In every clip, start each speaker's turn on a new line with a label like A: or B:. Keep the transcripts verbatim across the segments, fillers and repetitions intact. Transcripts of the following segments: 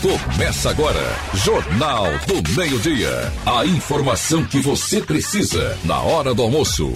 A: Começa agora, Jornal do Meio-Dia. A informação que você precisa na hora do almoço.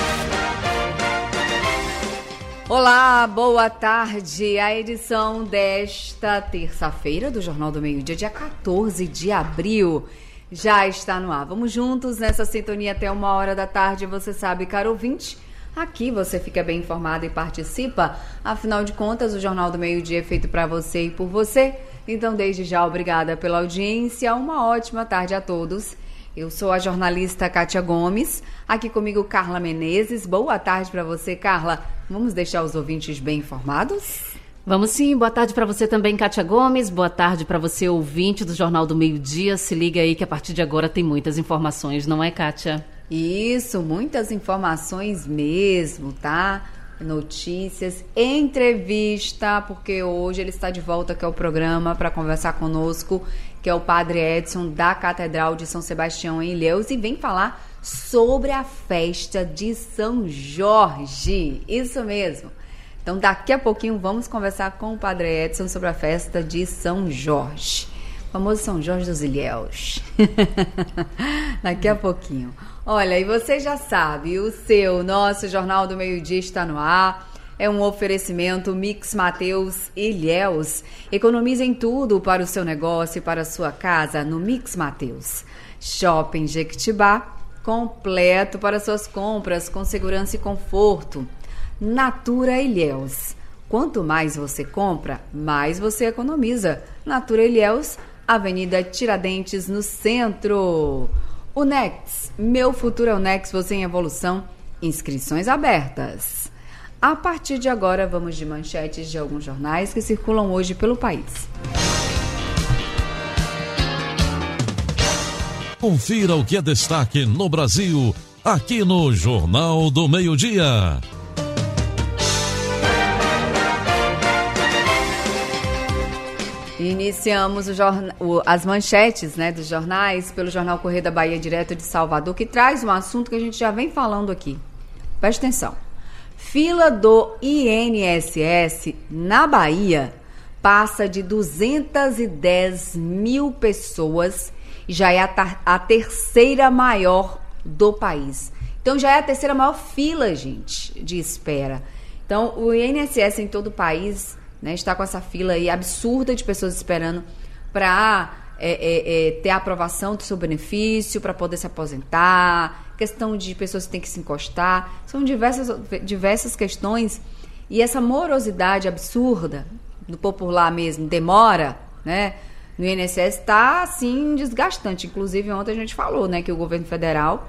B: Olá, boa tarde. A edição desta terça-feira do Jornal do Meio-Dia, dia quatorze de abril, já está no ar. Vamos juntos nessa sintonia até uma hora da tarde. Você sabe, caro ouvinte, aqui você fica bem informado e participa. Afinal de contas, o Jornal do Meio-Dia é feito para você e por você. Então, desde já, obrigada pela audiência. Uma ótima tarde a todos. Eu sou a jornalista Kátia Gomes. Aqui comigo, Carla Menezes. Boa tarde para você, Carla. Vamos deixar os ouvintes bem informados?
C: Vamos sim. Boa tarde para você também, Kátia Gomes. Boa tarde para você, ouvinte do Jornal do Meio-Dia. Se liga aí que a partir de agora tem muitas informações, não é, Kátia?
B: Isso, muitas informações mesmo, tá? Notícias, entrevista, porque hoje ele está de volta aqui ao programa para conversar conosco, que é o Padre Edson da Catedral de São Sebastião em Ilhéus, e vem falar sobre a festa de São Jorge. Isso mesmo. Então, daqui a pouquinho vamos conversar com o Padre Edson sobre a festa de São Jorge. O famoso São Jorge dos Ilhéus. Daqui a pouquinho. Olha, e você já sabe, o seu, nosso Jornal do Meio-Dia está no ar. É um oferecimento Mix Mateus Ilhéus. Economize em tudo para o seu negócio e para a sua casa no Mix Mateus. Shopping Jequitibá, completo para suas compras com segurança e conforto. Natura Ilhéus. Quanto mais você compra, mais você economiza. Natura Ilhéus, Avenida Tiradentes, no centro. O Nex, meu futuro é o Nex, você em evolução, inscrições abertas. A partir de agora, vamos de manchetes de alguns jornais que circulam hoje pelo país.
A: Confira o que é destaque no Brasil, aqui no Jornal do Meio-Dia.
B: Iniciamos o jorna... o... as manchetes, né, dos jornais pelo Jornal Correio da Bahia, direto de Salvador, que traz um assunto que a gente já vem falando aqui. Presta atenção. Fila do I N S S na Bahia passa de duzentas e dez mil pessoas e já é a, tar... a terceira maior do país. Então já é a terceira maior fila, gente, de espera. Então o I N S S em todo o país, né, está com essa fila aí absurda de pessoas esperando para é, é, é, ter a aprovação do seu benefício, para poder se aposentar, questão de pessoas que têm que se encostar, são diversas, diversas questões, e essa morosidade absurda, do popular mesmo, demora, né, no I N S S está, assim, desgastante. Inclusive, ontem a gente falou, né, que o governo federal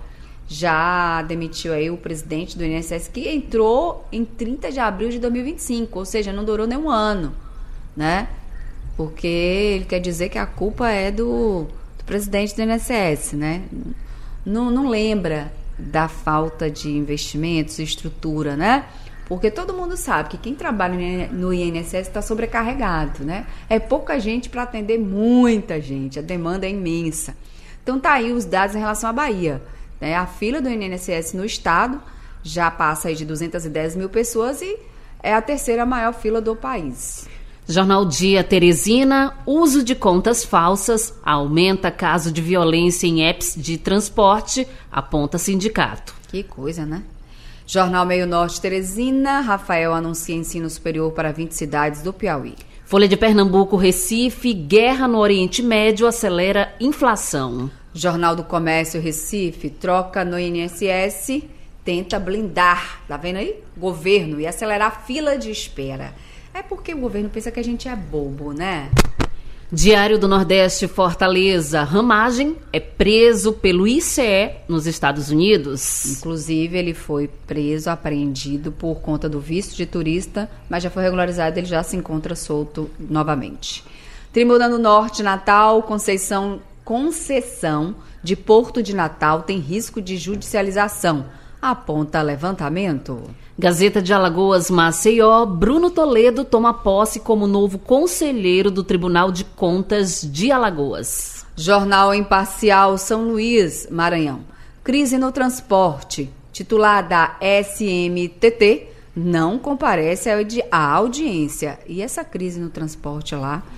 B: já demitiu aí o presidente do I N S S, que entrou em trinta de abril de dois mil e vinte e cinco, ou seja, não durou nem um ano, né? Porque ele quer dizer que a culpa é do, do presidente do I N S S, né? Não, não lembra da falta de investimentos e estrutura, né? Porque todo mundo sabe que quem trabalha no I N S S está sobrecarregado, né? É pouca gente para atender muita gente, a demanda é imensa. Então tá aí os dados em relação à Bahia. A fila do I N S S no estado já passa aí de duzentas e dez mil pessoas e é a terceira maior fila do país.
C: Jornal Dia Teresina, uso de contas falsas aumenta caso de violência em apps de transporte, aponta sindicato.
B: Que coisa, né? Jornal Meio Norte Teresina, Rafael anuncia ensino superior para vinte cidades do Piauí.
C: Folha de Pernambuco, Recife, guerra no Oriente Médio acelera inflação.
B: Jornal do Comércio Recife, troca no I N S S, tenta blindar, tá vendo aí? Governo e acelerar a fila de espera. É porque o governo pensa que a gente é bobo, né?
C: Diário do Nordeste, Fortaleza, Ramagem é preso pelo I C E nos Estados Unidos.
B: Inclusive, ele foi preso, apreendido por conta do visto de turista, mas já foi regularizado, ele já se encontra solto novamente. Tribuna do Norte, Natal, Conceição... Concessão de Porto de Natal tem risco de judicialização, aponta levantamento.
C: Gazeta de Alagoas, Maceió, Bruno Toledo toma posse como novo conselheiro do Tribunal de Contas de Alagoas.
B: Jornal Imparcial, São Luís, Maranhão. Crise no transporte. Titular da S M T T não comparece à audiência. E essa crise no transporte lá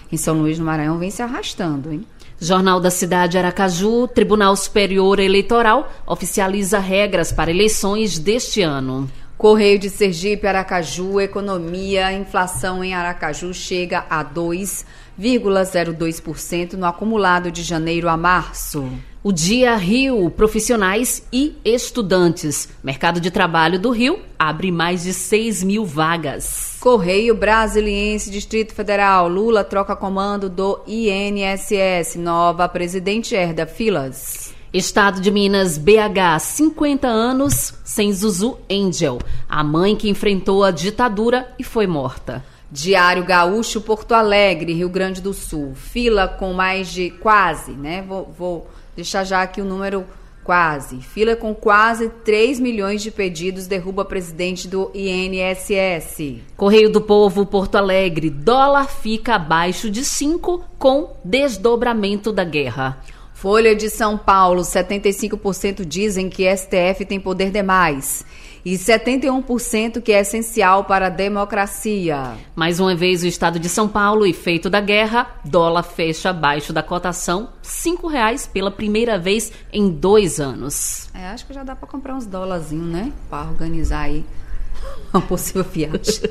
B: em São Luís, no Maranhão, vem se arrastando, hein?
C: Jornal da Cidade Aracaju, Tribunal Superior Eleitoral oficializa regras para eleições deste ano.
B: Correio de Sergipe, Aracaju, economia, inflação em Aracaju chega a dois vírgula zero dois por cento no acumulado de janeiro a março.
C: O Dia Rio, profissionais e estudantes. Mercado de trabalho do Rio abre mais de seis mil vagas.
B: Correio Brasiliense, Distrito Federal. Lula troca comando do I N S S. Nova presidente herda filas.
C: Estado de Minas, B H, cinquenta anos sem Zuzu Angel. A mãe que enfrentou a ditadura e foi morta.
B: Diário Gaúcho, Porto Alegre, Rio Grande do Sul. Fila com mais de quase, né? Vou, vou deixar já aqui o número quase. Fila com quase três milhões de pedidos derruba presidente do I N S S.
C: Correio do Povo, Porto Alegre. Dólar fica abaixo de cinco com desdobramento da guerra.
B: Folha de São Paulo, setenta e cinco por cento dizem que S T F tem poder demais. E setenta e um por cento que é essencial para a democracia.
C: Mais uma vez o estado de São Paulo e feito da guerra, dólar fecha abaixo da cotação, cinco reais pela primeira vez em dois anos.
B: É, acho que já dá para comprar uns dólarzinhos, né? Para organizar aí uma possível viagem.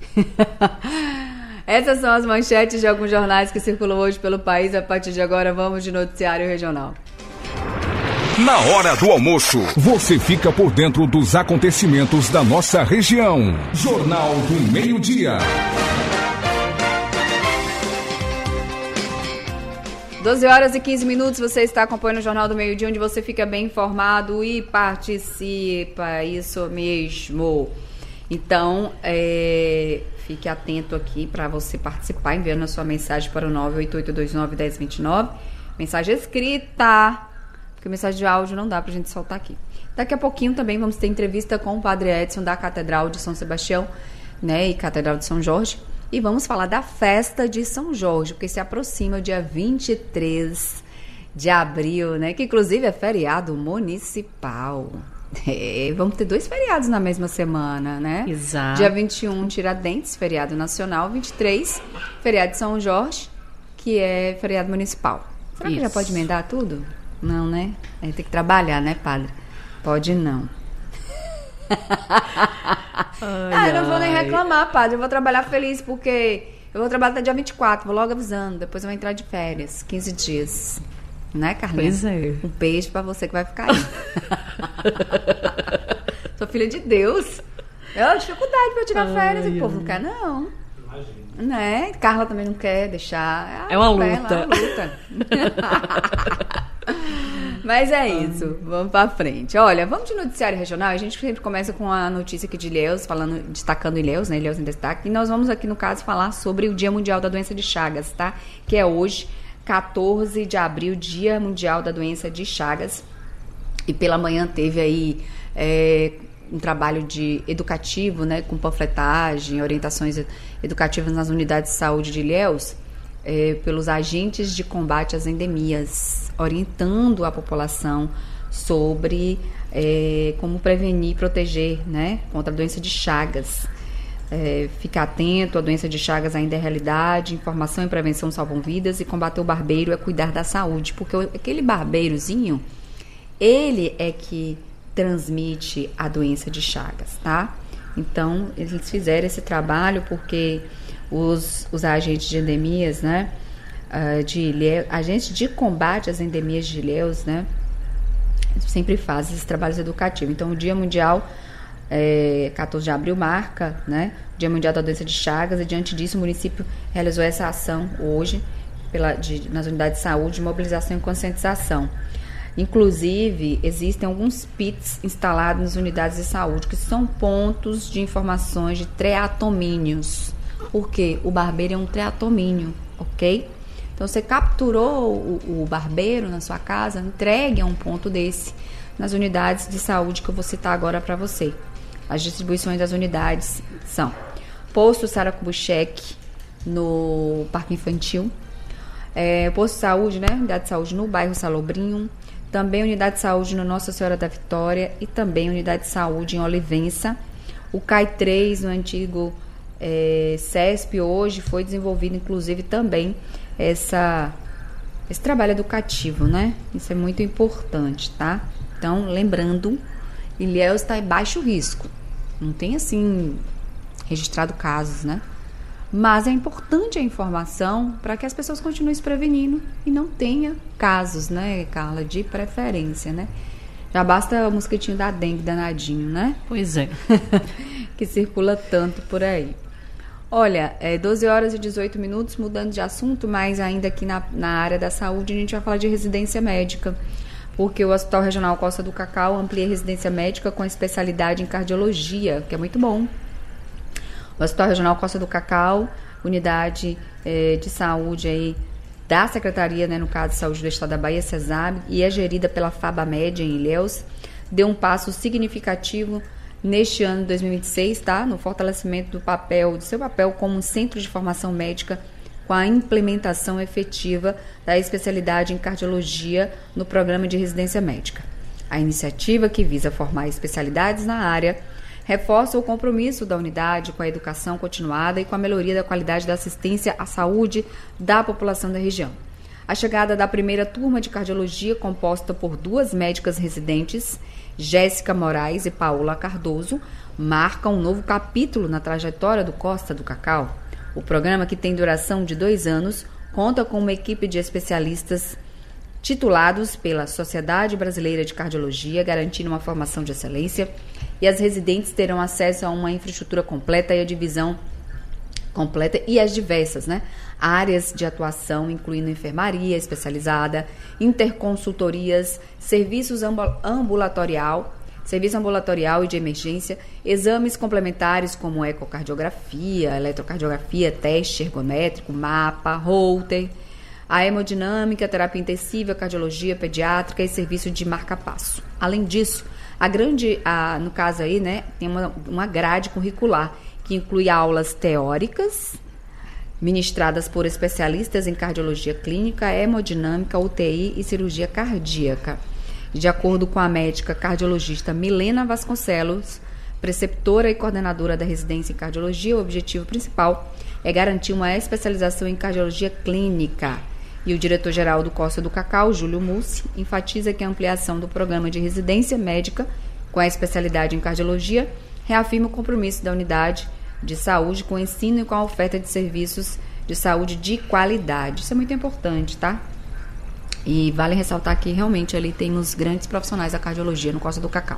B: Essas são as manchetes de alguns jornais que circulam hoje pelo país. A partir de agora, vamos de noticiário regional.
A: Na hora do almoço, você fica por dentro dos acontecimentos da nossa região. Jornal do Meio-Dia.
B: doze horas e quinze minutos, você está acompanhando o Jornal do Meio-Dia, onde você fica bem informado e participa, isso mesmo. Então, é, fique atento aqui para você participar, enviando a sua mensagem para o nove oito oito dois nove um zero dois nove. Mensagem escrita, porque mensagem de áudio não dá para a gente soltar aqui. Daqui a pouquinho também vamos ter entrevista com o Padre Edson da Catedral de São Sebastião, né, e Catedral de São Jorge. E vamos falar da festa de São Jorge, porque se aproxima o dia vinte e três de abril, né, que inclusive é feriado municipal. É, vamos ter dois feriados na mesma semana, né?
C: Exato.
B: Dia vinte e um, Tiradentes, feriado nacional. vinte e três, feriado de São Jorge, que é feriado municipal. Será Isso. que já pode emendar tudo? Não, né? A gente tem que trabalhar, né, padre? Pode não. Ai, ah, eu não vou nem reclamar, padre. Eu vou trabalhar feliz, porque eu vou trabalhar até dia vinte e quatro, vou logo avisando. Depois eu vou entrar de férias, quinze dias. Né, Carlinhos?
C: Pois é.
B: Um beijo pra você que vai ficar aí. Sou filha de Deus. Eu tenho dificuldade pra tirar ai, férias. E o povo não quer, não. Imagina. Né? Carla também não quer deixar.
C: É uma luta.
B: É uma luta. Mas é isso. Vamos pra frente. Olha, vamos de noticiário regional. A gente sempre começa com a notícia aqui de Ilhéus, falando, destacando Ilhéus, né? Ilhéus em destaque. E nós vamos aqui, no caso, falar sobre o Dia Mundial da Doença de Chagas, tá? Que é hoje, quatorze de abril, Dia Mundial da Doença de Chagas. E pela manhã teve aí é, um trabalho de educativo, né, com panfletagem, orientações educativas nas unidades de saúde de Ilhéus, é, pelos agentes de combate às endemias, orientando a população sobre é, como prevenir e proteger, né, contra a doença de Chagas. É, ficar atento, a doença de Chagas ainda é realidade, informação e prevenção salvam vidas, e combater o barbeiro é cuidar da saúde, porque aquele barbeirozinho, ele é que transmite a doença de Chagas, tá? Então, eles fizeram esse trabalho porque os, os agentes de endemias, né, de Ilhéus, agentes de combate às endemias de Ilhéus, né, sempre fazem esses trabalhos educativos. Então, o Dia Mundial É, quatorze de abril marca, né, o Dia Mundial da Doença de Chagas, e diante disso o município realizou essa ação hoje pela, de, nas unidades de saúde, de mobilização e conscientização. Inclusive, existem alguns P I Ts instalados nas unidades de saúde, que são pontos de informações de triatomínios, porque o barbeiro é um triatomínio, ok? Então, você capturou o, o barbeiro na sua casa, entregue a um ponto desse nas unidades de saúde que eu vou citar agora para você. As distribuições das unidades são Posto Saracubucheque, no Parque Infantil, é, Posto de Saúde, né? Unidade de Saúde no bairro Salobrinho, também Unidade de Saúde no Nossa Senhora da Vitória e também Unidade de Saúde em Olivença, o C A I três no antigo é, CESP hoje foi desenvolvido, inclusive, também essa, esse trabalho educativo, né? Isso é muito importante, tá? Então, lembrando, Ilhéus está em baixo risco. Não tem, assim, registrado casos, né? Mas é importante a informação para que as pessoas continuem se prevenindo e não tenha casos, né, Carla, de preferência, né? Já basta o mosquitinho da dengue danadinho, né?
C: Pois é.
B: Que circula tanto por aí. Olha, é doze horas e dezoito minutos, mudando de assunto, mas ainda aqui na, na área da saúde, a gente vai falar de residência médica, porque o Hospital Regional Costa do Cacau amplia a residência médica com especialidade em cardiologia, que é muito bom. O Hospital Regional Costa do Cacau, unidade eh, de saúde aí da Secretaria, né, no caso de Saúde do Estado da Bahia, CESAB, e é gerida pela FABAMED em Ilhéus, deu um passo significativo neste ano de dois mil e vinte e seis, tá? No fortalecimento do papel, do seu papel como um centro de formação médica, com a implementação efetiva da especialidade em cardiologia no programa de residência médica. A iniciativa, que visa formar especialidades na área, reforça o compromisso da unidade com a educação continuada e com a melhoria da qualidade da assistência à saúde da população da região. A chegada da primeira turma de cardiologia, composta por duas médicas residentes, Jéssica Moraes e Paola Cardoso, marca um novo capítulo na trajetória do Costa do Cacau. O programa, que tem duração de dois anos, conta com uma equipe de especialistas titulados pela Sociedade Brasileira de Cardiologia, garantindo uma formação de excelência, e as residentes terão acesso a uma infraestrutura completa e a divisão completa e as diversas, né, áreas de atuação, incluindo enfermaria especializada, interconsultorias, serviços ambulatorial, serviço ambulatorial e de emergência, exames complementares como ecocardiografia, eletrocardiografia, teste ergométrico, mapa, Holter, a hemodinâmica, terapia intensiva, cardiologia pediátrica e serviço de marca-passo. Além disso, a grande, a, no caso aí, né, tem uma, uma grade curricular que inclui aulas teóricas, ministradas por especialistas em cardiologia clínica, hemodinâmica, U T I e cirurgia cardíaca. De acordo com a médica cardiologista Milena Vasconcelos, preceptora e coordenadora da residência em cardiologia, o objetivo principal é garantir uma especialização em cardiologia clínica. E o diretor-geral do Costa do Cacau, Júlio Mussi, enfatiza que a ampliação do programa de residência médica com a especialidade em cardiologia reafirma o compromisso da unidade de saúde com o ensino e com a oferta de serviços de saúde de qualidade. Isso é muito importante, tá? E vale ressaltar que realmente ali temos grandes profissionais da cardiologia no Costa do Cacau.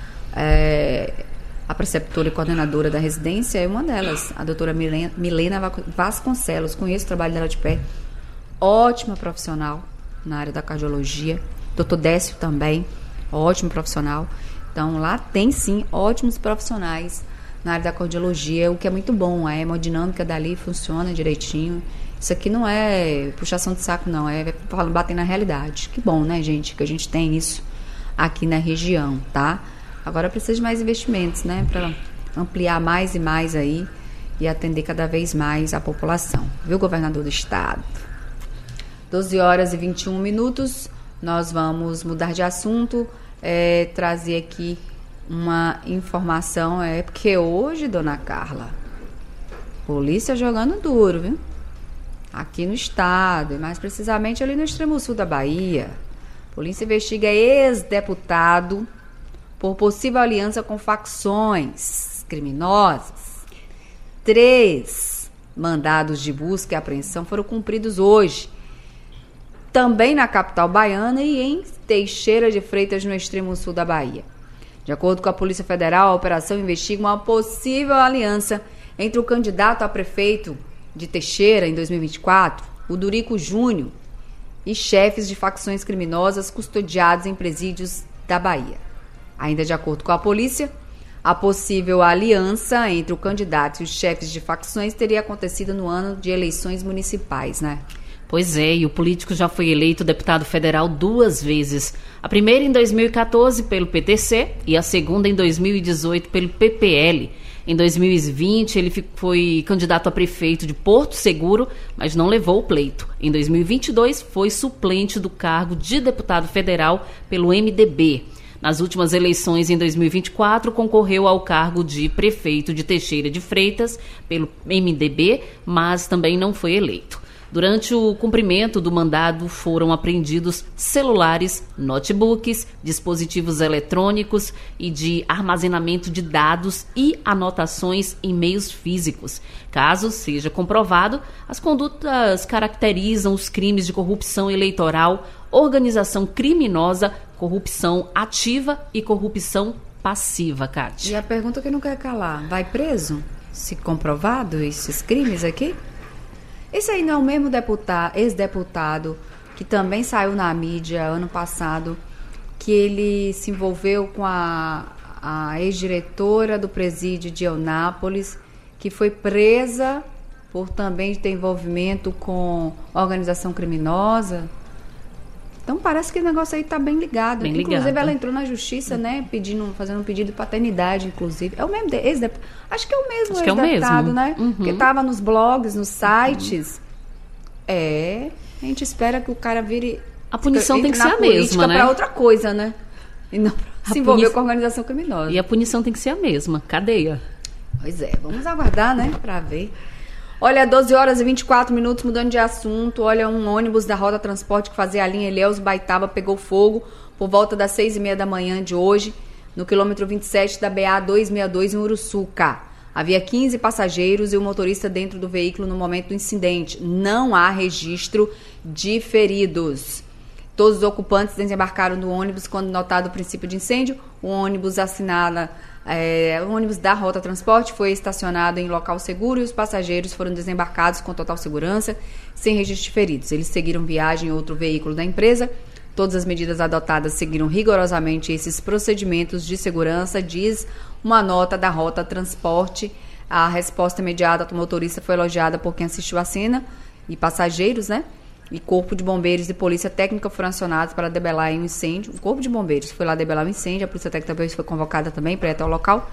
B: É, a preceptora e coordenadora da residência é uma delas, a doutora Milena, Milena Vasconcelos. Conheço o trabalho dela de perto. Ótima profissional na área da cardiologia. doutor Décio também, ótimo profissional. Então, lá tem sim ótimos profissionais na área da cardiologia, o que é muito bom. A hemodinâmica dali funciona direitinho. Isso aqui não é puxação de saco, não, é bater na realidade. Que bom, né, gente, que a gente tem isso aqui na região, tá? Agora precisa de mais investimentos, né, para ampliar mais e mais aí e atender cada vez mais a população. Viu, governador do estado? doze horas e vinte e um minutos, nós vamos mudar de assunto, é, trazer aqui uma informação, é porque hoje, dona Carla, polícia jogando duro, viu? Aqui no estado, e mais precisamente ali no extremo sul da Bahia. Polícia investiga ex-deputado por possível aliança com facções criminosas. Três mandados de busca e apreensão foram cumpridos hoje, também na capital baiana e em Teixeira de Freitas, no extremo sul da Bahia. De acordo com a Polícia Federal, a operação investiga uma possível aliança entre o candidato a prefeito de Teixeira em dois mil e vinte e quatro, o Durico Júnior, e chefes de facções criminosas custodiados em presídios da Bahia. Ainda de acordo com a polícia, a possível aliança entre o candidato e os chefes de facções teria acontecido no ano de eleições municipais, né?
C: Pois é, e o político já foi eleito deputado federal duas vezes. A primeira em dois mil e quatorze pelo P T C e a segunda em dois mil e dezoito pelo P P L. Em dois mil e vinte, ele foi candidato a prefeito de Porto Seguro, mas não levou o pleito. Em dois mil e vinte e dois, foi suplente do cargo de deputado federal pelo M D B. Nas últimas eleições, em dois mil e vinte e quatro, concorreu ao cargo de prefeito de Teixeira de Freitas pelo M D B, mas também não foi eleito. Durante o cumprimento do mandado, foram apreendidos celulares, notebooks, dispositivos eletrônicos e de armazenamento de dados e anotações em meios físicos. Caso seja comprovado, as condutas caracterizam os crimes de corrupção eleitoral, organização criminosa, corrupção ativa e corrupção passiva, Cátia.
B: E a pergunta que não quer calar, vai preso se comprovado esses crimes aqui? Esse aí não é o mesmo deputado, ex-deputado que também saiu na mídia ano passado, que ele se envolveu com a, a ex-diretora do presídio de Eunápolis, que foi presa por também ter envolvimento com organização criminosa. Então parece que o negócio aí tá bem ligado.
C: Bem
B: inclusive
C: ligado.
B: ela entrou na justiça, né, pedindo, fazendo um pedido de paternidade, inclusive. É o mesmo, ex acho que é o mesmo
C: acho que é o
B: ex-deputado,
C: mesmo.
B: né?
C: Uhum.
B: Porque tava nos blogs, nos sites. Uhum. É, a gente espera que o cara vire...
C: A punição tem que ser a mesma, né?
B: Para outra coisa, né? E não pra se envolver
C: puni...
B: com a organização criminosa.
C: E a punição tem que ser a mesma, cadeia.
B: Pois é, vamos aguardar, né, para ver. Olha, doze horas e vinte e quatro minutos, mudando de assunto. Olha, um ônibus da Rota Transporte que fazia a linha Ilhéus-Baitaba pegou fogo por volta das seis e meia da manhã de hoje, no quilômetro vinte e sete da B A duzentos e sessenta e dois, em Uruçuca. Havia quinze passageiros e o motorista dentro do veículo no momento do incidente. Não há registro de feridos. Todos os ocupantes desembarcaram do ônibus quando notado o princípio de incêndio. O ônibus assinala... É, o ônibus da Rota Transporte foi estacionado em local seguro e os passageiros foram desembarcados com total segurança, sem registro de feridos. Eles seguiram viagem em outro veículo da empresa. Todas as medidas adotadas seguiram rigorosamente esses procedimentos de segurança, diz uma nota da Rota Transporte. A resposta imediata do motorista foi elogiada por quem assistiu à cena e passageiros, né? E Corpo de Bombeiros e Polícia Técnica foram acionados para debelar um incêndio. O Corpo de Bombeiros foi lá debelar o um incêndio, a Polícia Técnica também foi convocada também para ir até o local,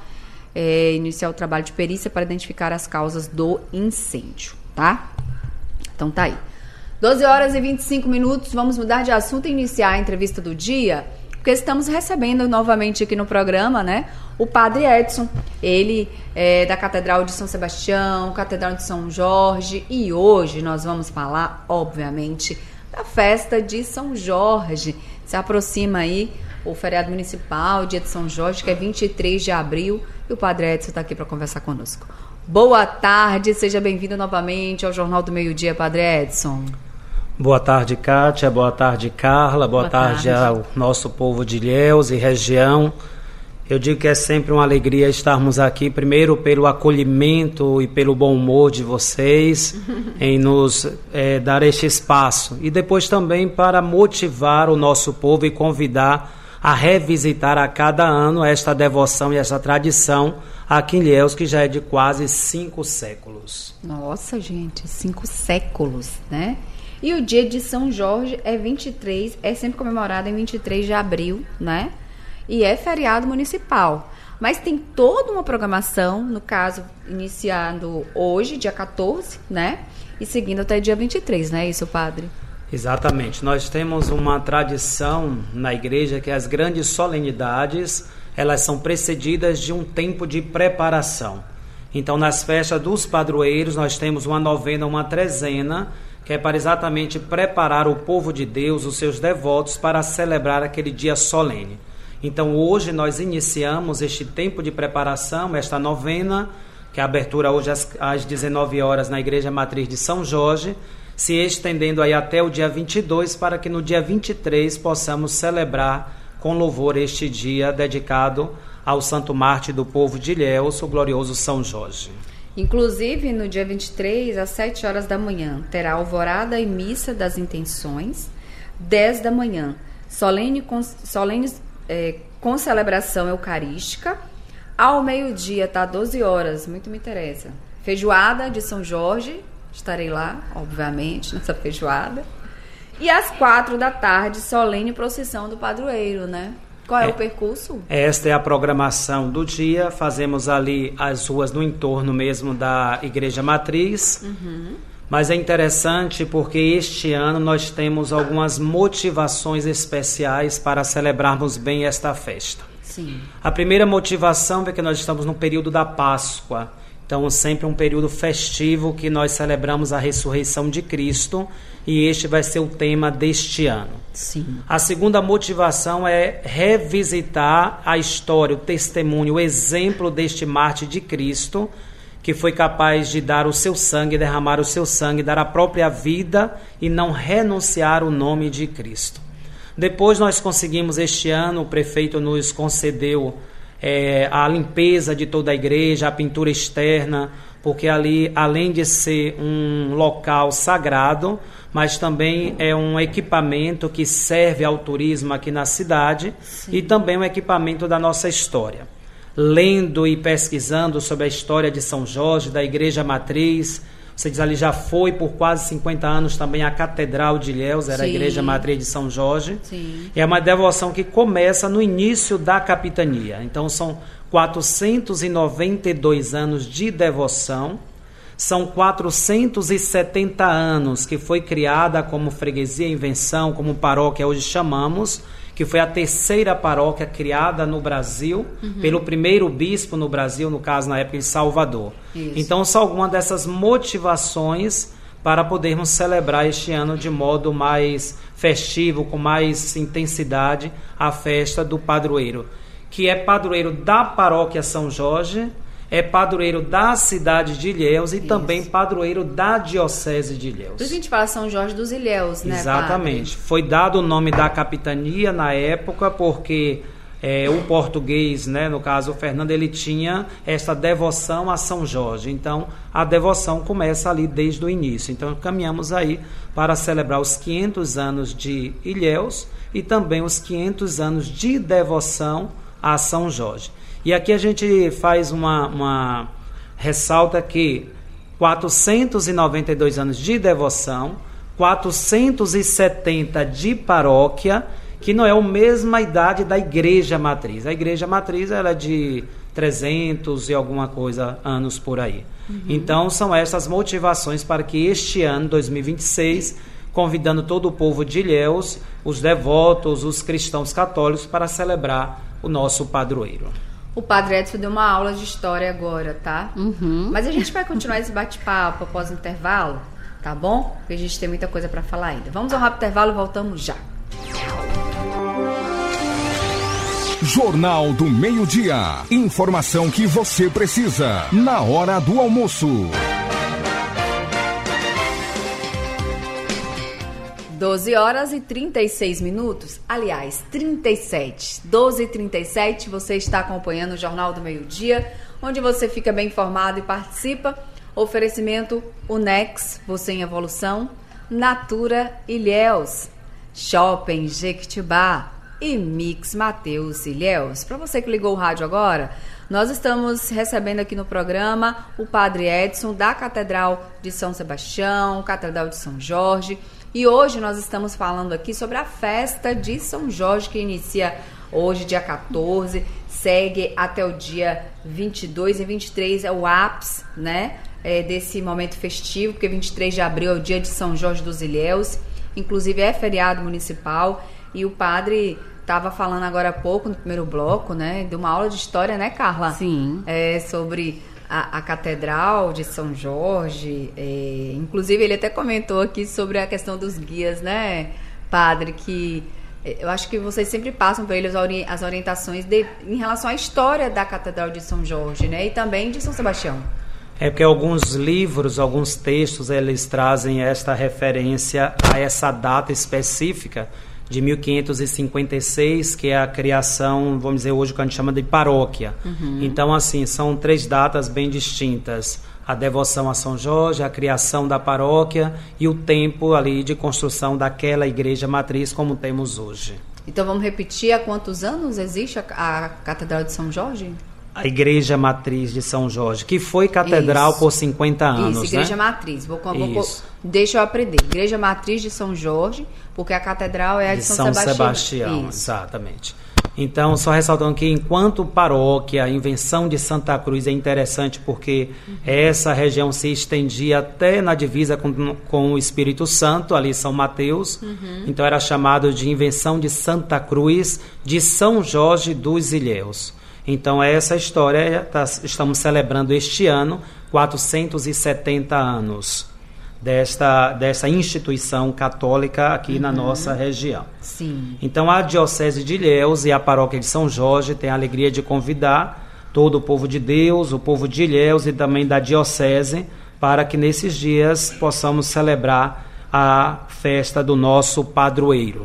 B: é, iniciar o trabalho de perícia para identificar as causas do incêndio, tá? Então tá aí. doze horas e vinte e cinco minutos, vamos mudar de assunto e iniciar a entrevista do dia, porque estamos recebendo novamente aqui no programa, né, o Padre Edson, ele é da Catedral de São Sebastião, Catedral de São Jorge, e hoje nós vamos falar, obviamente, da festa de São Jorge. Se aproxima aí o feriado municipal, dia de São Jorge, que é vinte e três de abril, e o Padre Edson está aqui para conversar conosco. Boa tarde, seja bem-vindo novamente ao Jornal do Meio-Dia, Padre Edson.
D: Boa tarde, Kátia. Boa tarde, Carla. Boa, Boa tarde, tarde ao nosso povo de Ilhéus e região. Eu digo que é sempre uma alegria estarmos aqui, primeiro pelo acolhimento e pelo bom humor de vocês, em nos é, dar este espaço. E depois também para motivar o nosso povo e convidar a revisitar a cada ano esta devoção e esta tradição aqui em Ilhéus, que já é de quase cinco séculos.
B: Nossa, gente, cinco séculos, né? E o dia de São Jorge é vinte e três, é sempre comemorado em vinte e três de abril, né? E é feriado municipal. Mas tem toda uma programação, no caso, iniciando hoje, dia quatorze, né? E seguindo até dia vinte e três, não é isso, padre?
D: Exatamente. Nós temos uma tradição na igreja que as grandes solenidades, elas são precedidas de um tempo de preparação. Então, nas festas dos padroeiros, nós temos uma novena, uma trezena, que é para exatamente preparar o povo de Deus, os seus devotos, para celebrar aquele dia solene. Então hoje nós iniciamos este tempo de preparação, esta novena, que é a abertura hoje às, às dezenove horas na Igreja Matriz de São Jorge, se estendendo aí até o dia vinte e dois, para que no dia vinte e três possamos celebrar com louvor este dia dedicado ao Santo Mártir do povo de Ilhéus, o glorioso São Jorge.
B: Inclusive, no dia vinte e três, às sete horas da manhã, terá alvorada e missa das intenções, dez da manhã, solene com, solene, é, com celebração eucarística, ao meio-dia, tá, doze horas, muito me interessa, feijoada de São Jorge, estarei lá, obviamente, nessa feijoada, e às quatro da tarde, solene procissão do padroeiro, né? Qual é, é o percurso?
D: Esta é a programação do dia. Fazemos ali as ruas no entorno mesmo da Igreja Matriz. Uhum. Mas é interessante porque este ano nós temos algumas motivações especiais para celebrarmos bem esta festa.
B: Sim.
D: A primeira motivação é que nós estamos no período da Páscoa. Então, sempre um período festivo que nós celebramos a ressurreição de Cristo, e este vai ser o tema deste ano.
B: Sim.
D: A segunda motivação é revisitar a história, o testemunho, o exemplo deste mártir de Cristo, que foi capaz de dar o seu sangue, derramar o seu sangue, dar a própria vida e não renunciar o nome de Cristo. Depois nós conseguimos este ano, o prefeito nos concedeu é, a limpeza de toda a igreja, a pintura externa, porque ali, além de ser um local sagrado, mas também é um equipamento que serve ao turismo aqui na cidade. Sim. E também um equipamento da nossa história. Lendo e pesquisando sobre a história de São Jorge, da Igreja Matriz, você diz ali, já foi por quase cinquenta anos também a Catedral de Ilhéus, era Sim. a Igreja Matriz de São Jorge. Sim. É uma devoção que começa no início da capitania. Então são quatrocentos e noventa e dois anos de devoção, são quatrocentos e setenta anos que foi criada como freguesia invenção, como paróquia hoje chamamos, que foi a terceira paróquia criada no Brasil, uhum. pelo primeiro bispo no Brasil, no caso, na época de Salvador. Isso. Então, são algumas dessas motivações para podermos celebrar este ano de modo mais festivo, com mais intensidade, a festa do padroeiro, que é padroeiro da paróquia São Jorge, é padroeiro da cidade de Ilhéus e Isso. também padroeiro da diocese de Ilhéus.
B: Por isso a gente fala São Jorge dos Ilhéus, né,
D: Exatamente.
B: padre?
D: Foi dado o nome da capitania na época porque é, o português, né, no caso o Fernando, ele tinha essa devoção a São Jorge. Então, a devoção começa ali desde o início. Então, caminhamos aí para celebrar os quinhentos anos de Ilhéus e também os quinhentos anos de devoção a São Jorge. E aqui a gente faz uma, uma ressalta que quatrocentos e noventa e dois anos de devoção, quatrocentos e setenta de paróquia, que não é a mesma idade da Igreja Matriz. A Igreja Matriz ela é de trezentos e alguma coisa anos por aí. Uhum. Então são essas motivações para que este ano, dois mil e vinte e seis, convidando todo o povo de Ilhéus, os devotos, os cristãos católicos, para celebrar o nosso padroeiro.
B: O Padre Edson deu uma aula de história agora, tá?
C: Uhum.
B: Mas a gente vai continuar esse bate-papo após o intervalo, tá bom? Porque a gente tem muita coisa para falar ainda. Vamos ao rápido intervalo e voltamos já.
A: Jornal do Meio-Dia. Informação que você precisa na hora do almoço.
B: doze horas e trinta e seis minutos, aliás, trinta e sete, doze e trinta e sete, você está acompanhando o Jornal do Meio-Dia, onde você fica bem informado e participa. Oferecimento Unex, você em evolução, Natura Ilhéus, Shopping Jequitibá e Mix Mateus Ilhéus. Para você que ligou o rádio agora, nós estamos recebendo aqui no programa o Padre Edson, da Catedral de São Sebastião, Catedral de São Jorge. E hoje nós estamos falando aqui sobre a festa de São Jorge, que inicia hoje, dia quatorze, segue até o dia vinte e dois, e vinte e três é o ápice, né, é, desse momento festivo, porque vinte e três de abril é o dia de São Jorge dos Ilhéus, inclusive é feriado municipal, e o padre estava falando agora há pouco, no primeiro bloco, né, de uma aula de história, né, Carla?
C: Sim.
B: É, sobre A, a Catedral de São Jorge, é, inclusive ele até comentou aqui sobre a questão dos guias, né, padre, que eu acho que vocês sempre passam para eles as orientações de, em relação à história da Catedral de São Jorge, né, e também de São Sebastião.
D: É porque alguns livros, alguns textos, eles trazem esta referência a essa data específica de mil quinhentos e cinquenta e seis, que é a criação, vamos dizer hoje, que a gente chama de paróquia. Uhum. Então, assim, são três datas bem distintas. A devoção a São Jorge, a criação da paróquia e o tempo ali de construção daquela igreja matriz como temos hoje.
B: Então, vamos repetir, há quantos anos existe a, a Catedral de São Jorge?
D: A Igreja Matriz de São Jorge, que foi catedral Isso. por cinquenta anos.
B: Isso, Igreja
D: né?
B: Matriz. Vou, vou, deixa eu aprender. Igreja Matriz de São Jorge, porque a catedral é a de, de São,
D: São
B: Sebastião.
D: Sebastião, exatamente. Então, só ressaltando que enquanto paróquia, a invenção de Santa Cruz é interessante porque uhum. essa região se estendia até na divisa com, com o Espírito Santo, ali São Mateus. Uhum. Então, era chamado de invenção de Santa Cruz de São Jorge dos Ilhéus. Então, essa história, tá, estamos celebrando este ano quatrocentos e setenta anos. Desta, dessa instituição católica aqui uhum. na nossa região.
B: Sim.
D: Então, a Diocese de Ilhéus e a Paróquia de São Jorge têm a alegria de convidar todo o povo de Deus, o povo de Ilhéus e também da Diocese, para que nesses dias possamos celebrar a festa do nosso padroeiro.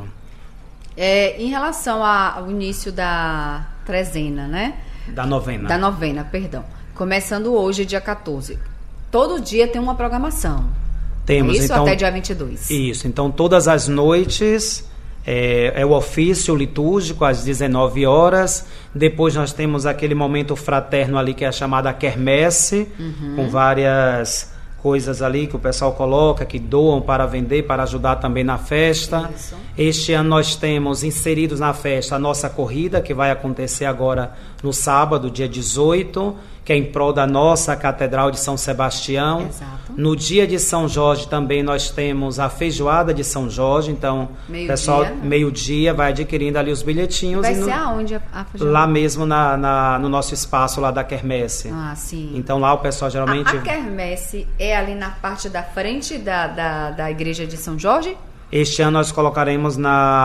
B: É, em relação ao início da trezena, né?
D: Da novena.
B: Da novena, perdão. Começando hoje, dia quatorze. Todo dia tem uma programação.
D: Temos,
B: isso
D: então,
B: até dia vinte e dois.
D: Isso, então todas as noites é, é o ofício litúrgico às dezenove horas, depois nós temos aquele momento fraterno ali que é a chamada quermesse, uhum. com várias coisas ali que o pessoal coloca, que doam para vender, para ajudar também na festa. Isso. Este ano nós temos inseridos na festa a nossa corrida, que vai acontecer agora no sábado, dia dezoito, que é em prol da nossa Catedral de São Sebastião.
B: Exato. No
D: dia de São Jorge também nós temos a feijoada de São Jorge, então o pessoal, meio-dia, vai adquirindo ali os bilhetinhos.
B: Vai
D: e no,
B: ser aonde a, a feijoada?
D: Lá mesmo na, na, no nosso espaço lá da quermesse.
B: Ah, sim.
D: Então lá o pessoal geralmente...
B: A, a quermesse é ali na parte da frente da, da, da igreja de São Jorge?
D: Este ano nós colocaremos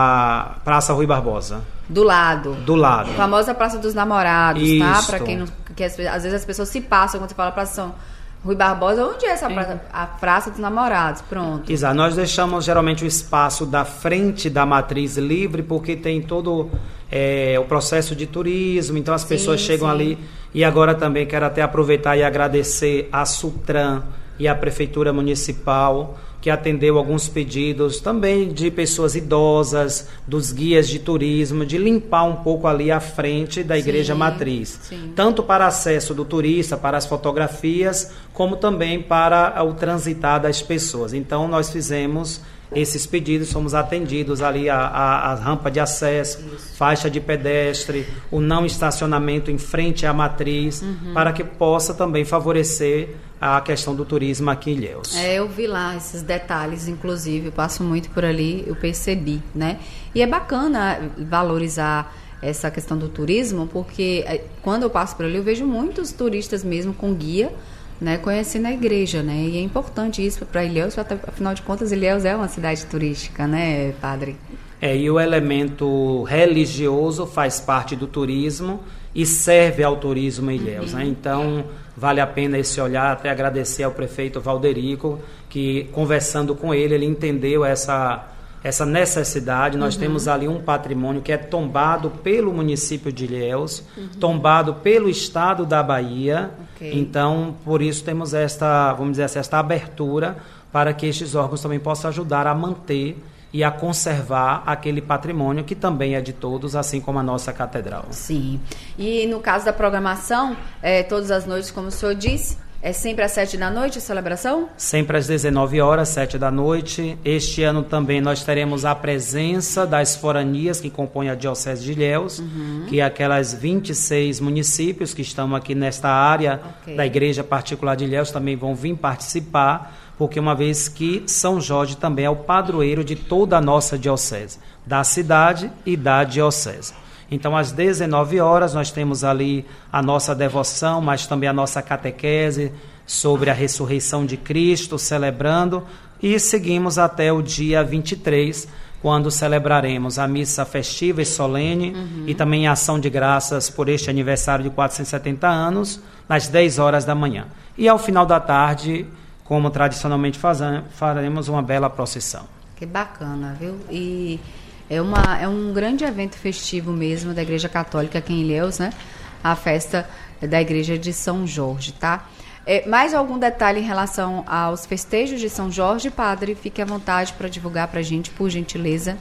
D: na Praça Rui Barbosa.
B: Do lado.
D: Do lado.
B: A famosa Praça dos Namorados,
D: Isso.
B: tá? Para quem não... Que às vezes as pessoas se passam quando você fala Praça São Rui Barbosa. Onde é essa praça? A Praça dos Namorados, pronto.
D: Exato. Nós deixamos geralmente o espaço da frente da matriz livre, porque tem todo é, o processo de turismo, então as sim, pessoas chegam sim. ali. E agora também quero até aproveitar e agradecer a Sutran e a Prefeitura Municipal, que atendeu alguns pedidos também de pessoas idosas, dos guias de turismo, de limpar um pouco ali a frente da Igreja sim, Matriz. Sim. Tanto para acesso do turista, para as fotografias, como também para o transitar das pessoas. Então, nós fizemos esses pedidos, fomos atendidos ali a, a, a rampa de acesso, isso. faixa de pedestre, o não estacionamento em frente à matriz, uhum. para que possa também favorecer a questão do turismo aqui em Ilhéus.
B: É, eu vi lá esses detalhes, inclusive, eu passo muito por ali, eu percebi, né? E é bacana valorizar essa questão do turismo, porque quando eu passo por ali, eu vejo muitos turistas mesmo com guia, né, conhecendo a igreja, né? E é importante isso para Ilhéus, afinal de contas, Ilhéus é uma cidade turística, né, padre?
D: É, e o elemento religioso faz parte do turismo e serve ao turismo em Ilhéus, uhum. né? Então, vale a pena esse olhar, até agradecer ao prefeito Valderico, que conversando com ele, ele entendeu essa, essa necessidade. Nós uhum. temos ali um patrimônio que é tombado pelo município de Ilhéus, uhum. tombado pelo estado da Bahia. Okay. Então, por isso temos esta, vamos dizer assim, esta abertura para que estes órgãos também possam ajudar a manter e a conservar aquele patrimônio que também é de todos, assim como a nossa catedral.
B: Sim. E no caso da programação, é, todas as noites, como o senhor disse, é sempre às sete da noite a celebração?
D: Sempre às dezenove horas, sete da noite. Este ano também nós teremos a presença das foranias que compõem a Diocese de Ilhéus, uhum. que é aquelas vinte e seis municípios que estão aqui nesta área okay. da Igreja Particular de Ilhéus também vão vir participar, porque uma vez que São Jorge também é o padroeiro de toda a nossa diocese, da cidade e da diocese. Então, às dezenove horas, nós temos ali a nossa devoção, mas também a nossa catequese sobre a ressurreição de Cristo, celebrando, e seguimos até o dia vinte e três, quando celebraremos a missa festiva e solene, uhum. e também a ação de graças por este aniversário de quatrocentos e setenta anos, às dez horas da manhã. E ao final da tarde, como tradicionalmente fazemos, faremos uma bela procissão.
B: Que bacana, viu? E é, uma, é um grande evento festivo mesmo da Igreja Católica aqui em Ilhéus, né? A festa da Igreja de São Jorge, tá? É, mais algum detalhe em relação aos festejos de São Jorge, padre? Fique à vontade para divulgar para a gente, por gentileza.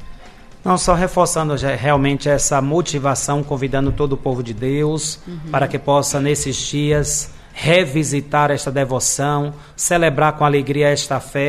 D: Não, só reforçando já, realmente essa motivação, convidando todo o povo de Deus, uhum. para que possa, nesses dias, revisitar esta devoção, celebrar com alegria esta fé,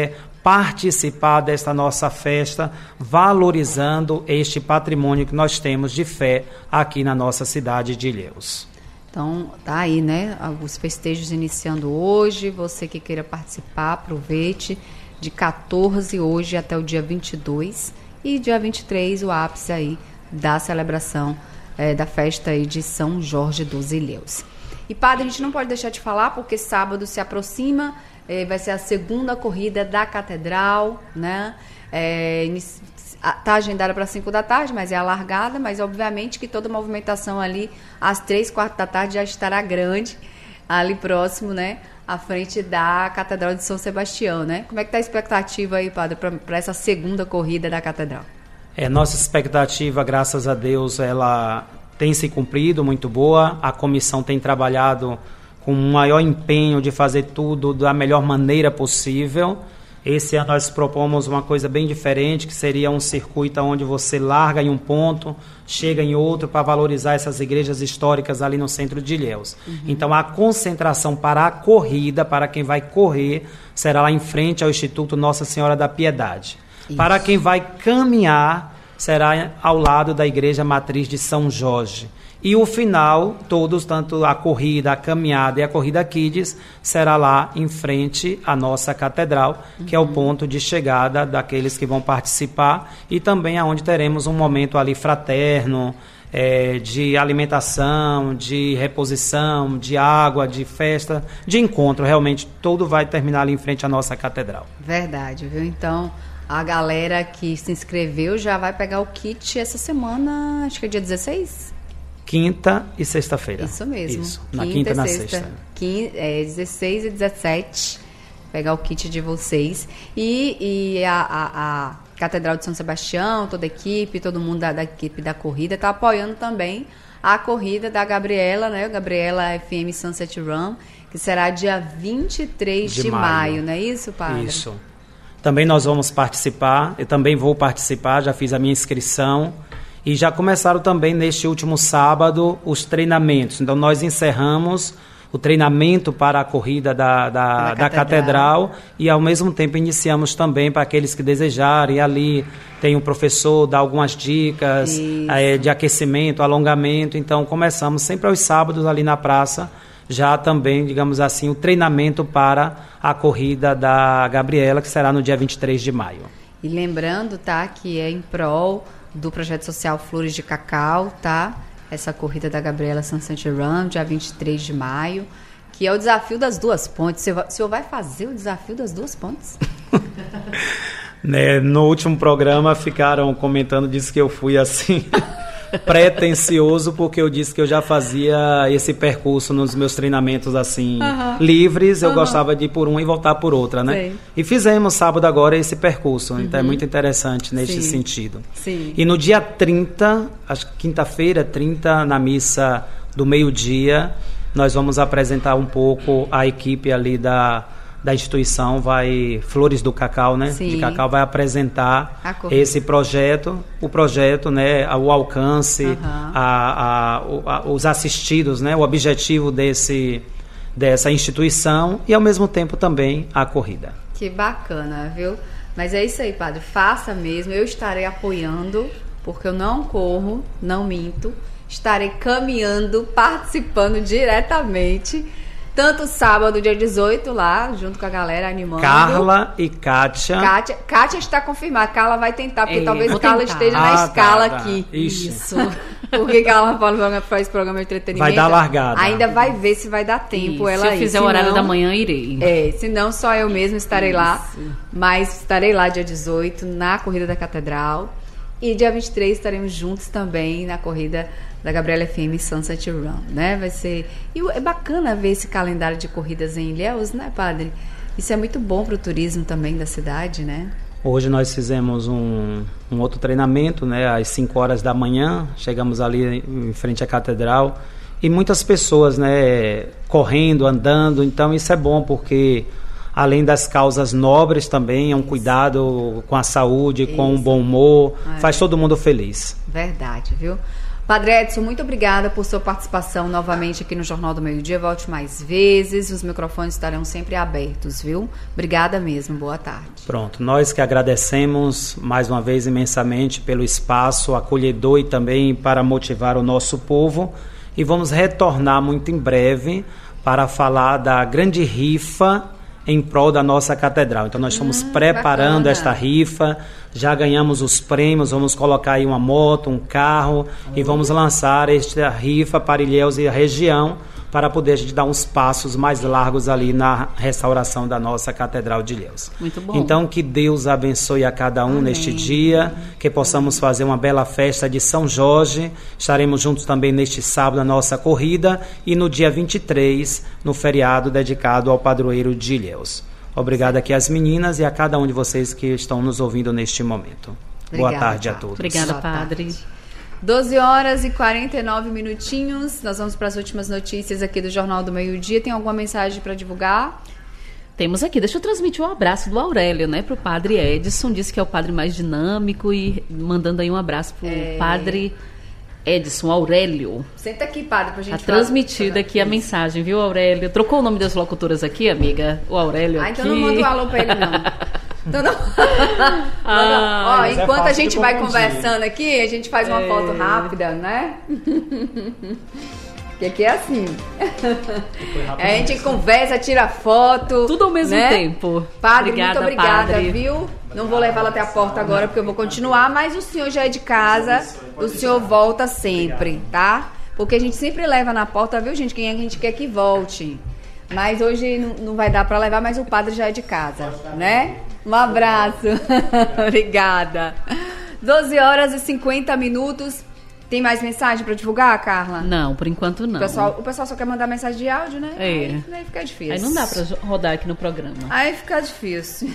D: participar desta nossa festa, valorizando este patrimônio que nós temos de fé aqui na nossa cidade de Ilhéus.
B: Então, tá aí, né? Os festejos iniciando hoje. Você que queira participar, aproveite. De quatorze hoje até o dia vinte e dois. E dia vinte e três, o ápice aí da celebração é, da festa aí de São Jorge dos Ilhéus. E, padre, a gente não pode deixar de falar, porque sábado se aproxima, é, vai ser a segunda corrida da Catedral, né? É, está agendada para cinco da tarde, mas é alargada, mas obviamente que toda movimentação ali às três, quatro da tarde já estará grande, ali próximo, né, à frente da Catedral de São Sebastião, né? Como é que está a expectativa aí, padre, para essa segunda corrida da Catedral?
D: É, nossa expectativa, graças a Deus, ela tem se cumprido, muito boa. A comissão tem trabalhado com o maior empenho de fazer tudo da melhor maneira possível. Esse ano nós propomos uma coisa bem diferente, que seria um circuito onde você larga em um ponto, chega em outro, para valorizar essas igrejas históricas ali no centro de Ilhéus. Uhum. Então a concentração para a corrida, para quem vai correr, será lá em frente ao Instituto Nossa Senhora da Piedade. Isso. Para quem vai caminhar, será ao lado da Igreja Matriz de São Jorge. E o final, todos, tanto a corrida, a caminhada e a corrida Kids, será lá em frente à nossa catedral, uhum. que é o ponto de chegada daqueles que vão participar, e também aonde teremos um momento ali fraterno, é, de alimentação, de reposição, de água, de festa, de encontro. Realmente, tudo vai terminar ali em frente à nossa catedral.
B: Verdade, viu? Então, a galera que se inscreveu já vai pegar o kit essa semana, acho que é dia dezesseis?
D: Quinta e sexta-feira.
B: Isso mesmo.
D: Isso, na quinta, quinta e na sexta. sexta.
B: Quinta, é, dezesseis e dezessete, pegar o kit de vocês. E, e a, a, a Catedral de São Sebastião, toda a equipe, todo mundo da, da equipe da corrida, está apoiando também a corrida da Gabriela, né? Gabriela F M Sunset Run, que será dia vinte e três de, de maio. maio, não é isso, padre?
D: Isso. Também nós vamos participar, eu também vou participar, já fiz a minha inscrição. E já começaram também neste último sábado os treinamentos. Então nós encerramos o treinamento para a corrida da, da, da, da catedral. catedral e ao mesmo tempo iniciamos também para aqueles que desejarem. Ali tem um professor, dá algumas dicas é, de aquecimento, alongamento. Então começamos sempre aos sábados ali na praça, já também, digamos assim, o treinamento para a corrida da Gabriela, que será no dia vinte e três de maio.
B: E lembrando, tá, que é em prol do projeto social Flores de Cacau, tá? Essa corrida da Gabriela Sunset Run, dia vinte e três de maio, que é o desafio das duas pontes. O senhor vai fazer o desafio das duas pontes?
D: Né, no último programa ficaram comentando, disse que eu fui assim pretencioso, porque eu disse que eu já fazia esse percurso nos meus treinamentos assim, uhum. livres, eu uhum. gostava de ir por uma e voltar por outra, né? Sim. E fizemos sábado agora esse percurso, uhum. então é muito interessante neste Sim. sentido. Sim. E no dia trinta, acho que quinta-feira, trinta, na missa do meio-dia, nós vamos apresentar um pouco a equipe ali da da instituição, vai Flores do Cacau, né? Sim. De Cacau, vai apresentar esse projeto, o projeto, né? O alcance, uhum. a, a, a, os assistidos, né? O objetivo desse, dessa instituição e, ao mesmo tempo, também a corrida.
B: Que bacana, viu? Mas é isso aí, padre. Faça mesmo. Eu estarei apoiando, porque eu não corro, não minto. Estarei caminhando, participando diretamente. Tanto sábado, dia dezoito, lá, junto com a galera, animando.
D: Carla e Kátia.
B: Kátia, Kátia está confirmada. Carla vai tentar, porque é, talvez Carla tentar. esteja ah, na escala tá, tá. aqui.
D: Isso.
B: Isso. Porque Carla faz programa de entretenimento.
D: Vai dar largada.
B: Ainda vai ver se vai dar tempo. Ela
C: se eu fizer o horário da manhã, irei.
B: É, se não, só eu mesma estarei Isso. lá. Mas estarei lá dia dezoito, na Corrida da Catedral. E dia vinte e três estaremos juntos também na corrida da Gabriela F M Sunset Run, né? Vai ser... E é bacana ver esse calendário de corridas em Ilhéus, né, padre? Isso é muito bom para o turismo também da cidade, né?
D: Hoje nós fizemos um, um outro treinamento, né? Às cinco horas da manhã, chegamos ali em frente à catedral e muitas pessoas, né? Correndo, andando, então isso é bom porque... Além das causas nobres também, é um cuidado com a saúde, Isso. com o bom humor, é. faz todo mundo feliz.
B: Verdade, viu? Padre Edson, muito obrigada por sua participação novamente aqui no Jornal do Meio-Dia. Volte mais vezes, os microfones estarão sempre abertos, viu? Obrigada mesmo, boa tarde.
D: Pronto, nós que agradecemos mais uma vez imensamente pelo espaço acolhedor e também para motivar o nosso povo. E vamos retornar muito em breve para falar da grande rifa em prol da nossa catedral. Então nós estamos hum, preparando bacana. esta rifa, já ganhamos os prêmios, vamos colocar aí uma moto, um carro hum. e vamos lançar esta rifa para Ilhéus e a região para poder a gente dar uns passos mais largos ali na restauração da nossa Catedral de Ilhéus.
C: Muito bom.
D: Então que Deus abençoe a cada um Amém. neste dia, que possamos fazer uma bela festa de São Jorge. Estaremos juntos também neste sábado na nossa corrida e no dia vinte e três, no feriado dedicado ao padroeiro de Ilhéus. Obrigado aqui às meninas e a cada um de vocês que estão nos ouvindo neste momento. Obrigada, Boa tarde a todos.
C: Obrigada, Padre.
B: doze horas e quarenta e nove minutinhos. Nós vamos para as últimas notícias aqui do Jornal do Meio-Dia. Tem alguma mensagem para divulgar?
C: Temos aqui. Deixa eu transmitir um abraço do Aurélio, né, para o Padre Edson. Disse que é o padre mais dinâmico e mandando aí um abraço para o é... Padre Edson, Aurélio.
B: Senta aqui, Padre, para a gente
C: Tá transmitida aqui a mensagem, viu, Aurélio? Trocou o nome das locutoras aqui, amiga? O Aurélio
B: ah,
C: aqui.
B: Ah, então não manda um alô para ele, não. Então não... ah, Ó, enquanto é a gente vai conversando aqui, a gente faz uma é... foto rápida, né? Porque aqui é assim. A gente conversa, tira foto.
C: Tudo ao mesmo
B: né?
C: tempo.
B: Padre,
C: obrigada,
B: muito obrigada,
C: padre.
B: viu? Não vou levá-la até a porta agora, porque eu vou continuar, mas o senhor já é de casa, o senhor volta sempre, tá? Porque a gente sempre leva na porta, viu, gente? Quem a gente quer que volte. Mas hoje não, não vai dar para levar, mas o padre já é de casa, né? Um abraço. Obrigada. doze horas e cinquenta minutos. Tem mais mensagem para divulgar, Carla?
C: Não, por enquanto não.
B: O pessoal, o pessoal só quer mandar mensagem de áudio, né?
C: É.
B: Aí, aí fica difícil.
C: Aí não dá para rodar aqui no programa.
B: Aí fica difícil.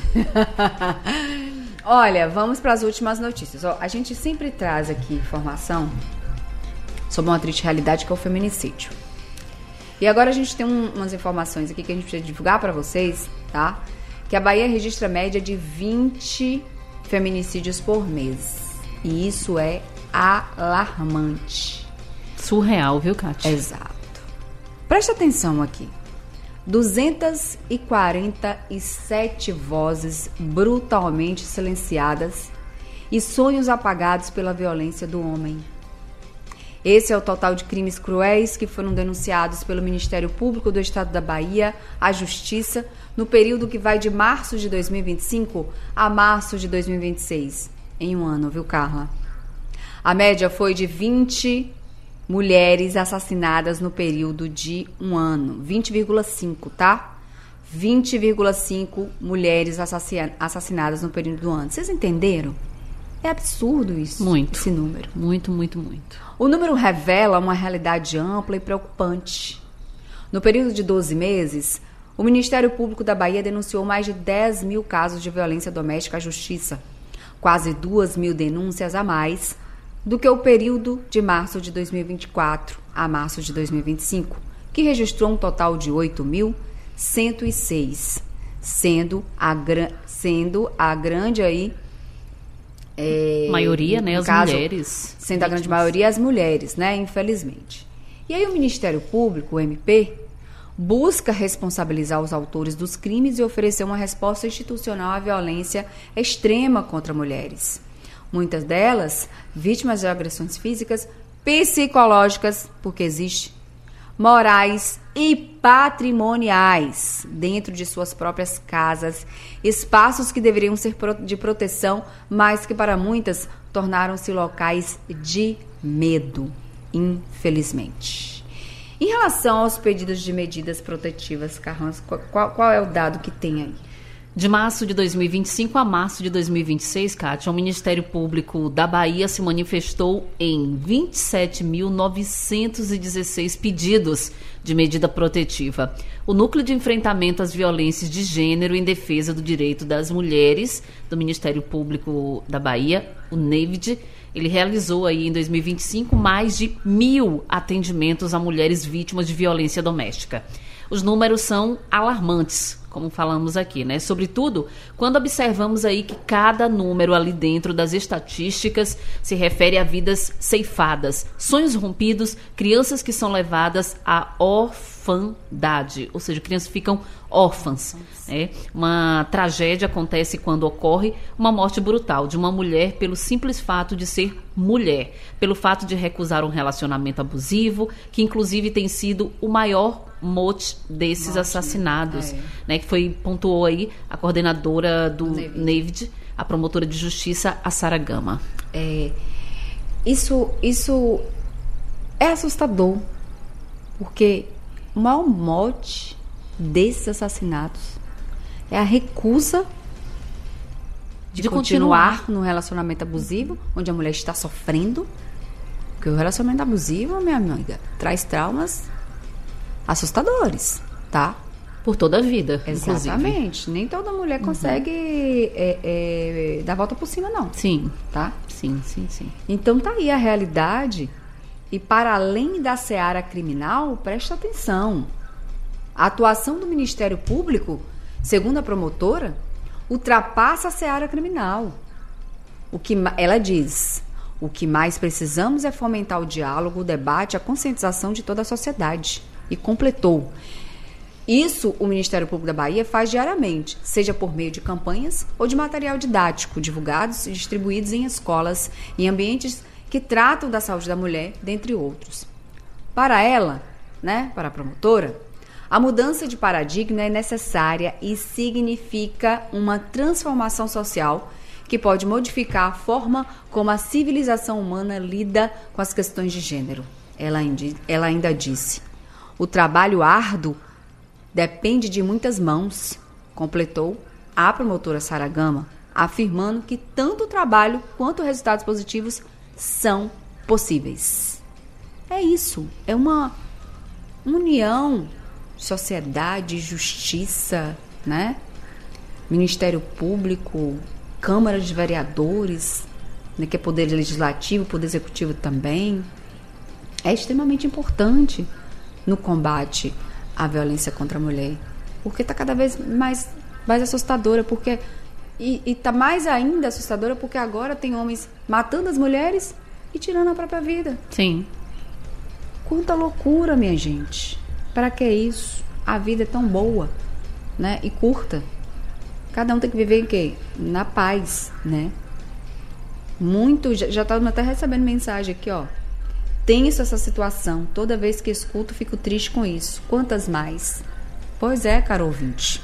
B: Olha, vamos para as últimas notícias. Ó, a gente sempre traz aqui informação sobre uma triste realidade que é o feminicídio. E agora a gente tem um, umas informações aqui que a gente precisa divulgar para vocês, tá? Que a Bahia registra média de vinte feminicídios por mês. E isso é alarmante.
C: Surreal, viu, Kátia?
B: Exato. Presta atenção aqui. duzentas e quarenta e sete vozes brutalmente silenciadas e sonhos apagados pela violência do homem. Esse é o total de crimes cruéis que foram denunciados pelo Ministério Público do Estado da Bahia à Justiça no período que vai de março de dois mil e vinte e cinco a março de dois mil e vinte e seis. Em um ano, viu, Carla? A média foi de vinte mulheres assassinadas no período de um ano. vinte vírgula cinco, tá? vinte vírgula cinco mulheres assassinadas no período do ano. Vocês entenderam? É absurdo isso.
C: Muito.
B: Esse número.
C: Muito, muito, muito.
B: O número revela uma realidade ampla e preocupante. No período de doze meses, o Ministério Público da Bahia denunciou mais de dez mil casos de violência doméstica à justiça. Quase duas mil denúncias a mais do que o período de março de dois mil e vinte e quatro a março de dois mil e vinte e cinco, que registrou um total de oito mil cento e seis, sendo a, sendo a grande aí... É,
C: maioria, né, as
B: caso,
C: mulheres.
B: Sendo a grande maioria as mulheres, né, infelizmente. E aí o Ministério Público, o M P, busca responsabilizar os autores dos crimes e oferecer uma resposta institucional à violência extrema contra mulheres. Muitas delas vítimas de agressões físicas, psicológicas, porque existe, morais e patrimoniais dentro de suas próprias casas, espaços que deveriam ser de proteção, mas que para muitas tornaram-se locais de medo, infelizmente. Em relação aos pedidos de medidas protetivas, Carlos, qual, qual é o dado que tem aí?
C: De março de dois mil e vinte e cinco a março de dois mil e vinte e seis, Kátia, o Ministério Público da Bahia se manifestou em vinte e sete mil novecentos e dezesseis pedidos de medida protetiva. O Núcleo de Enfrentamento às Violências de Gênero em Defesa do Direito das Mulheres do Ministério Público da Bahia, o NEVD, ele realizou aí em dois mil e vinte e cinco mais de mil atendimentos a mulheres vítimas de violência doméstica. Os números são alarmantes, como falamos aqui, né? Sobretudo, quando observamos aí que cada número ali dentro das estatísticas se refere a vidas ceifadas, sonhos rompidos, crianças que são levadas à orfandade, ou seja, crianças ficam órfãs. Né? Uma tragédia acontece quando ocorre uma morte brutal de uma mulher pelo simples fato de ser mulher, pelo fato de recusar um relacionamento abusivo, que inclusive tem sido o maior mote desses Morte, assassinados, né? É. Né? Que foi, pontuou aí a coordenadora do NEVD, a promotora de justiça, a Sara Gama.
B: É, isso, isso é assustador, porque o maior mote desses assassinatos é a recusa de, de continuar, continuar no relacionamento abusivo, onde a mulher está sofrendo, porque o relacionamento abusivo, minha amiga, traz traumas assustadores, tá?
C: Por toda a vida,
B: exatamente.
C: Inclusive.
B: Nem toda mulher consegue uhum. é, é, dar a volta por cima, não.
C: Sim.
B: Tá?
C: Sim, sim, sim.
B: Então tá aí a realidade. E para além da seara criminal, presta atenção. A atuação do Ministério Público, segundo a promotora, ultrapassa a seara criminal. O que ela diz... O que mais precisamos é fomentar o diálogo, o debate, a conscientização de toda a sociedade. E completou. Isso o Ministério Público da Bahia faz diariamente, seja por meio de campanhas ou de material didático, divulgados e distribuídos em escolas, em ambientes que tratam da saúde da mulher, dentre outros. Para ela, né, para a promotora, a mudança de paradigma é necessária e significa uma transformação social que pode modificar a forma como a civilização humana lida com as questões de gênero. Ela, ela ainda disse: o trabalho árduo depende de muitas mãos, completou a promotora Sara Gama, afirmando que tanto o trabalho quanto resultados positivos são possíveis. É isso, é uma união, sociedade, justiça, né? Ministério Público, Câmara de Vereadores, né, que é poder legislativo, poder executivo também. É extremamente importante no combate à violência contra a mulher, porque está cada vez mais, mais assustadora, porque e está mais ainda assustadora porque agora tem homens matando as mulheres e tirando a própria vida.
C: Sim.
B: Quanta loucura, minha gente. Para que isso? A vida é tão boa, né? E curta. Cada um tem que viver em quê? Na paz, né? Muito, já estava até recebendo mensagem aqui, ó. Tenso essa situação. Toda vez que escuto, fico triste com isso. Quantas mais? Pois é, caro ouvinte.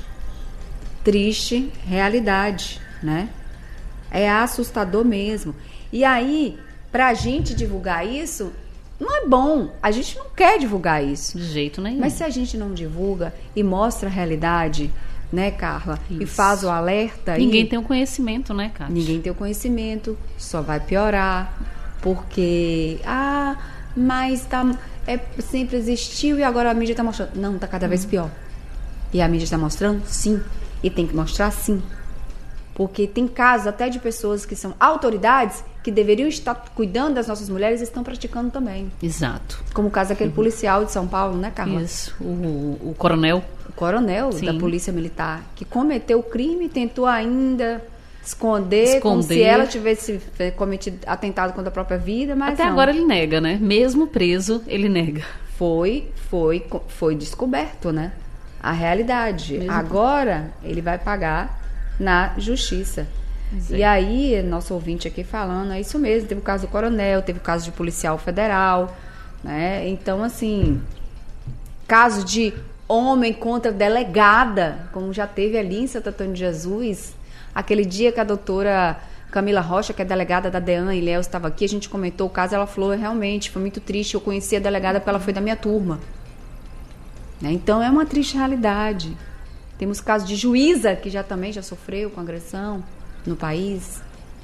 B: Triste realidade, né? É assustador mesmo. E aí, pra gente divulgar isso, não é bom. A gente não quer divulgar isso.
C: De jeito nenhum.
B: Mas se a gente não divulga e mostra a realidade, né, Carla? Isso. E faz o alerta aí...
C: Ninguém tem o conhecimento, né, Cátia?
B: Ninguém tem o conhecimento. Só vai piorar. Porque... Ah, mas tá, é, sempre existiu e agora a mídia está mostrando. Não, está cada vez pior. E a mídia está mostrando? Sim. E tem que mostrar sim. Porque tem casos até de pessoas que são autoridades que deveriam estar cuidando das nossas mulheres e estão praticando também.
C: Exato.
B: Como o caso daquele uhum. policial de São Paulo, né, Carla?
C: Isso. O, o coronel.
B: O coronel Sim. da Polícia Militar, que cometeu o crime e tentou ainda esconder, esconder, como se ela tivesse cometido atentado contra a própria vida, mas
C: até
B: não.
C: Agora ele nega, né? Mesmo preso, ele nega.
B: Foi, foi, foi descoberto, né? A realidade. Mesmo. Agora ele vai pagar na justiça. Sim. E aí, nosso ouvinte aqui falando, é isso mesmo, teve o caso do coronel, teve o caso de policial federal, né? Então, assim, caso de homem contra delegada, como já teve ali em Santo Antônio de Jesus, aquele dia que a doutora Camila Rocha, que é delegada da DEAN, e Léo estava aqui, a gente comentou o caso, ela falou, realmente, foi muito triste, eu conheci a delegada porque ela foi da minha turma. Né? Então, é uma triste realidade. Temos casos de juíza, que já também já sofreu com agressão no país.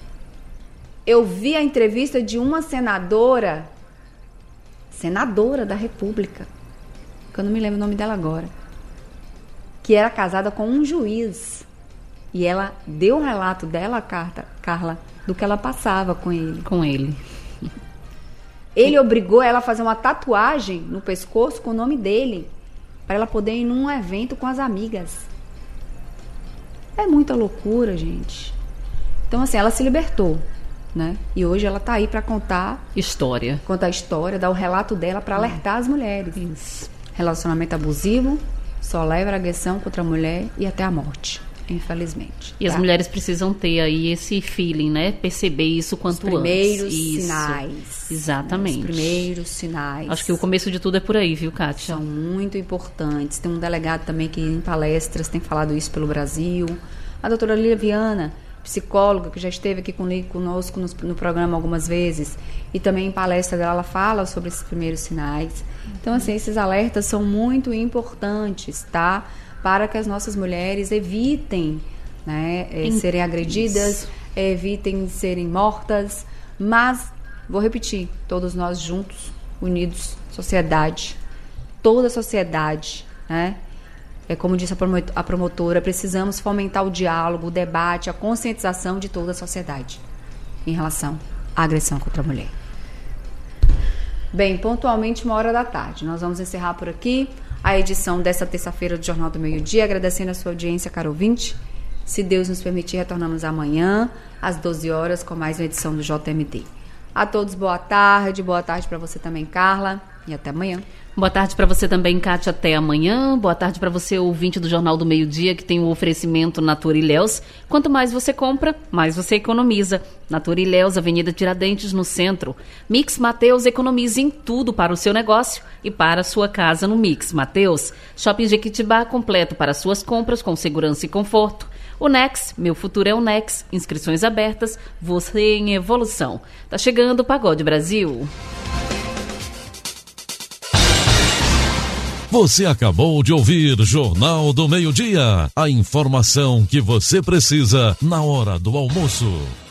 B: Eu vi a entrevista de uma senadora, senadora da República, que eu não me lembro o nome dela agora, que era casada com um juiz. E ela deu um relato dela, Carla, do que ela passava com ele.
C: Com ele.
B: Ele obrigou ela a fazer uma tatuagem no pescoço com o nome dele, para ela poder ir num evento com as amigas. É muita loucura, gente. Então, assim, ela se libertou, né? E hoje ela tá aí para contar...
C: História.
B: Contar a história, dar o relato dela para alertar as mulheres.
C: Isso.
B: Relacionamento abusivo só leva a agressão contra a mulher e até a morte, infelizmente.
C: E
B: tá?
C: as mulheres precisam ter aí esse feeling, né? Perceber isso quanto antes.
B: Os primeiros
C: isso.
B: sinais.
C: Exatamente.
B: Os primeiros sinais.
C: Acho que o começo de tudo é por aí, viu, Kátia?
B: São muito importantes. Tem um delegado também que em palestras tem falado isso pelo Brasil. A doutora Lília Viana, psicóloga, que já esteve aqui conosco no, no programa algumas vezes, e também em palestra dela, ela fala sobre esses primeiros sinais. Então, assim, esses alertas são muito importantes, tá? Para que as nossas mulheres evitem, né, é, serem agredidas, é, evitem serem mortas, mas, vou repetir, todos nós juntos, unidos, sociedade, toda a sociedade, né? É como disse a promotora, precisamos fomentar o diálogo, o debate, a conscientização de toda a sociedade em relação à agressão contra a mulher. Bem, pontualmente uma hora da tarde. Nós vamos encerrar por aqui a edição dessa terça-feira do Jornal do Meio-Dia, agradecendo a sua audiência, caro ouvinte. Se Deus nos permitir, retornamos amanhã, às doze horas, com mais uma edição do J M D. A todos, boa tarde. Boa tarde para você também, Carla. E até amanhã.
C: Boa tarde para você também, Kátia, até amanhã. Boa tarde para você, ouvinte do Jornal do Meio-Dia, que tem o oferecimento Natura Ilhéus. Quanto mais você compra, mais você economiza. Natura Ilhéus, Avenida Tiradentes, no centro. Mix Mateus, economize em tudo para o seu negócio e para a sua casa no Mix Mateus. Shopping Jequitibá, completo para suas compras com segurança e conforto. O Nex, meu futuro é o Nex. Inscrições abertas, você em evolução. Tá chegando o Pagode Brasil.
E: Você acabou de ouvir Jornal do Meio-Dia. A informação que você precisa na hora do almoço.